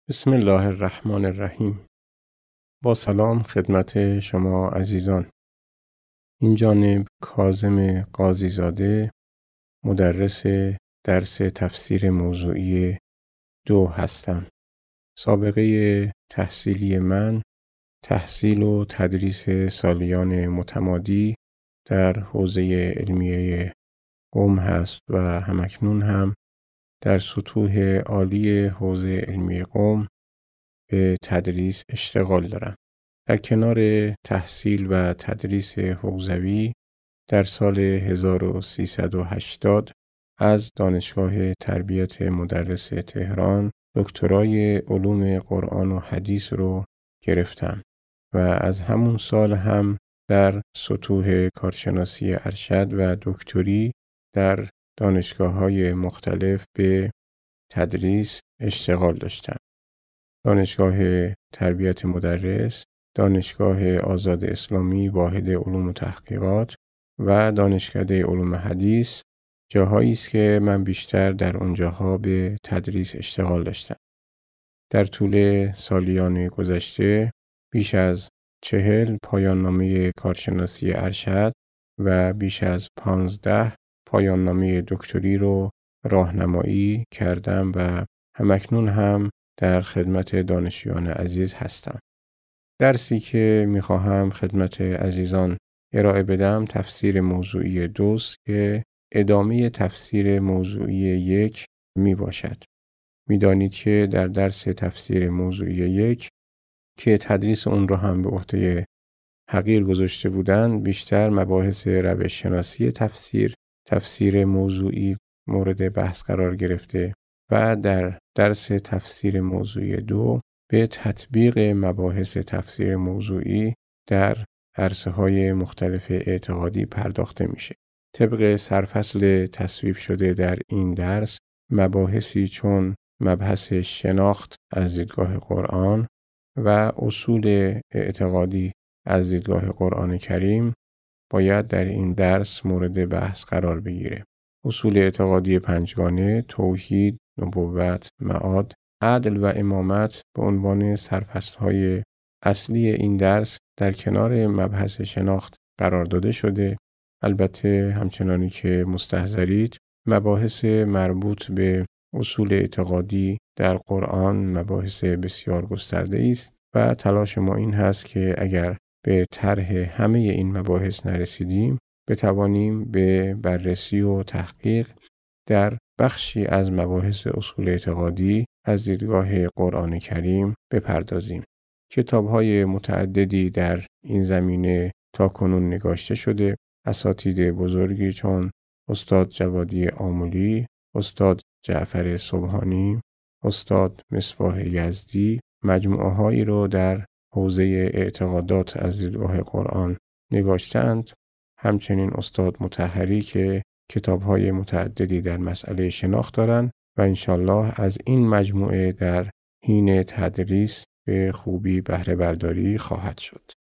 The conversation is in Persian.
بسم الله الرحمن الرحیم. با سلام خدمت شما عزیزان. این جانب کاظم قاضی زاده، مدرس درس تفسیر موضوعی 2 هستم. سابقه تحصیلی من تحصیل و تدریس سالیان متمادی در حوزه علمیه قم هست و همکنون هم در سطوح عالی حوزه علمیه قم به تدریس اشتغال دارم. در کنار تحصیل و تدریس حوزوی در سال 1380 از دانشگاه تربیت مدرس تهران دکترای علوم قرآن و حدیث رو گرفتم و از همون سال هم در سطوح کارشناسی ارشد و دکتری در دانشگاه‌های مختلف به تدریس اشتغال داشتم. دانشگاه تربیت مدرس، دانشگاه آزاد اسلامی واحد علوم و تحقیقات و دانشکده علوم حدیث جاهایی است که من بیشتر در اونجاها به تدریس اشتغال داشتم. در طول سالیان گذشته بیش از 40 پایان نامه کارشناسی ارشد و بیش از 15 پایان نامه دکتری رو راهنمایی کردم و همکنون هم در خدمت دانشجویان عزیز هستم. درسی که میخواهم خدمت عزیزان ارائه بدم تفسیر موضوعی 2 است که ادامه تفسیر موضوعی 1 می باشد. میدانید که در درس تفسیر موضوعی 1 که تدریس اون رو هم به عهده حقیر گذاشته بودند، بیشتر مباحث روش شناسی تفسیر موضوعی مورد بحث قرار گرفته و در درس تفسیر موضوعی 2 به تطبیق مباحث تفسیر موضوعی در عرصه‌های مختلف اعتقادی پرداخته میشه. طبق سرفصل تصویب شده در این درس مباحثی چون مبحث شناخت از دیدگاه قرآن و اصول اعتقادی از دیدگاه قرآن کریم باید در این درس مورد بحث قرار بگیره. اصول اعتقادی 5گانه، توحید، نبوت، معاد، عدل و امامت به عنوان سرفصل‌های اصلی این درس در کنار مبحث شناخت قرار داده شده. البته همچنانی که مستحضرید مباحث مربوط به اصول اعتقادی در قرآن مباحث بسیار گسترده است و تلاش ما این هست که اگر به طرح همه این مباحث نرسیدیم بتوانیم به بررسی و تحقیق در بخشی از مباحث اصول اعتقادی از دیدگاه قرآن کریم بپردازیم. کتاب‌های متعددی در این زمینه تاکنون نگاشته شده. اساتید بزرگی چون استاد جوادی آملی، استاد جعفر سبحانی، استاد مصباح یزدی مجموعه‌هایی رو در حوزه اعتقادات از دیدگاه قرآن نگاشتند. همچنین استاد مطهری که کتاب‌های متعددی در مسئله شناخت دارند و انشالله از این مجموعه در حین تدریس به خوبی بهره برداری خواهد شد.